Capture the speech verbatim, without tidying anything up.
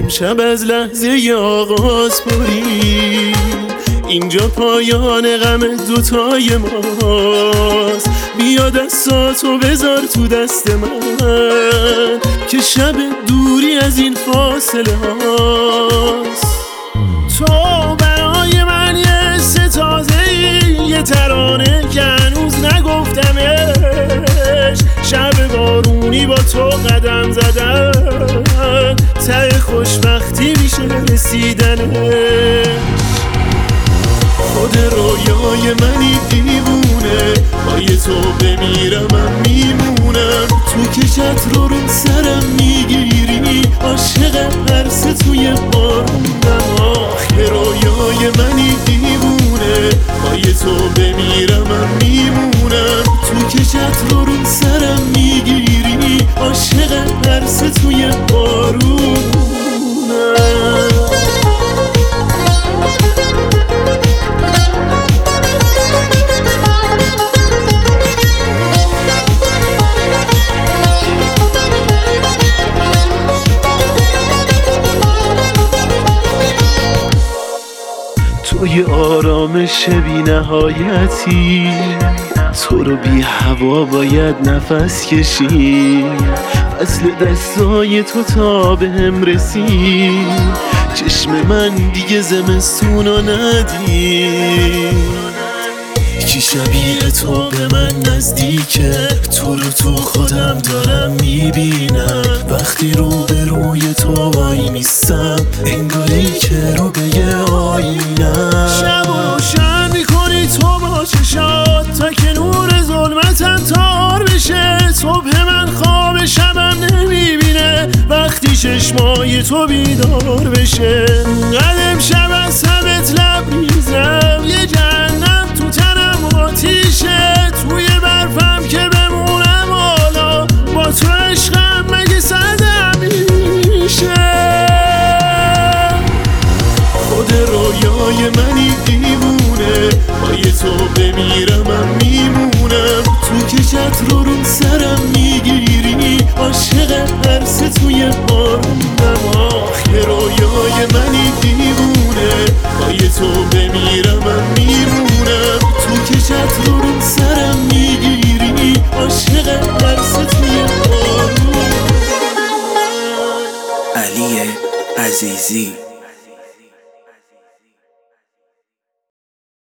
امشب از لحظه آغاز بریم، اینجا پایان غم دوتای ماست. بیا دستاتو بذار تو دست من که شب دوری از این فاصله هاست. تو برای من یه ستازه‌ای، یه ترانه که هنوز نگفتمش. شب بارونی با تو قدم زدن، ته خوشبختی میشه رسیدنش. خود رویای منی دیوونه، پای تو بمیرم من میمونم. تو که چتر رو رو سرم میگیری، عاشق پرس توی بارونم. آخه رویای منی دیوونه، پای تو بمیرم من میمونم. تو که چتر رو رو سرم میگیری، عاشق پرس توی بارونم. توی آرامش بی نهایتی، تو رو بی هوا باید نفس کشید. فصل دستای تو تا به هم رسید، چشم من دیگه زمستونو ندید. کی شبیه تو به من نزدیکه، تو رو تو خودم دارم میبینم. وقتی رو به روی تو وای میستم، انگاری که رو به یه آینم. شب و روشن میکنی تو با چشات، تا که نور ظلمتم تار بشه. صبح من خواب شبم نمیبینه، وقتی چشمای تو بیدار بشه. قدم شب از همت لبریزم، یه جهنم تو تنم آتیشه. توی برفم که بمونم حالا، با تو عشقم مگه سردم میشه. خود رویای منی دیوونه، پای تو بمیرم من میمونم. تو که چتر رو رو سرم میگیری، عاشق پرس توی بارونم. آخه رویای منی دیوونه، پای تو بمیرم من میمونم. تو که چتر رو رو سرم میگیری، عاشق پرس توی بارونم. علی عزیزی.